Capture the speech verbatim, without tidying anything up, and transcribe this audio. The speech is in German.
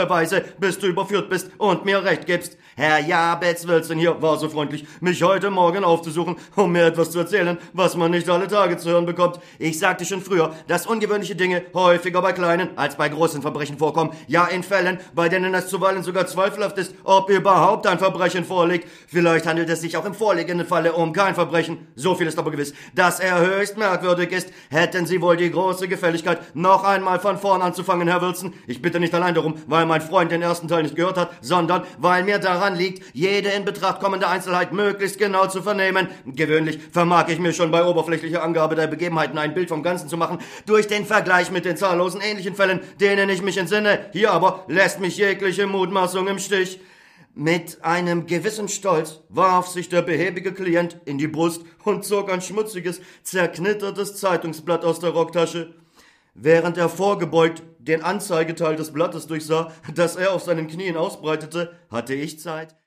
Beweise, bis du überführt bist und mir recht gibst. Herr Jabez-Wilson hier war so freundlich, mich heute Morgen aufzusuchen, um mir etwas zu erzählen, was man nicht alle Tage zu hören bekommt. Ich sagte schon früher, dass ungewöhnliche Dinge häufiger bei kleinen als bei großen Verbrechen vorkommen. Ja, in Fällen, bei denen es zuweilen sogar zweifelhaft ist, ob überhaupt ein Verbrechen vorliegt. Vielleicht handelt es sich auch im vorliegenden Falle um kein Verbrechen. So viel ist aber gewiss, dass er höchst merkwürdig ist. Hätten Sie wohl die große Gefälligkeit, noch einmal von vorn anzufangen, Herr Wilson? Ich bitte nicht allein darum, weil mein Freund den ersten Teil nicht gehört hat, sondern weil mir daran liegt, jede in Betracht kommende Einzelheit möglichst genau zu vernehmen. Gewöhnlich vermag ich mir schon bei oberflächlicher Angabe der Begebenheiten ein Bild vom Ganzen zu machen, durch den Vergleich mit den zahllosen ähnlichen Fällen, denen ich mich entsinne. Hier aber lässt mich jegliche Mutmaßung im Stich. Mit einem gewissen Stolz warf sich der behäbige Klient in die Brust und zog ein schmutziges, zerknittertes Zeitungsblatt aus der Rocktasche. Während er vorgebeugt den Anzeigeteil des Blattes durchsah, das er auf seinen Knien ausbreitete, hatte ich Zeit,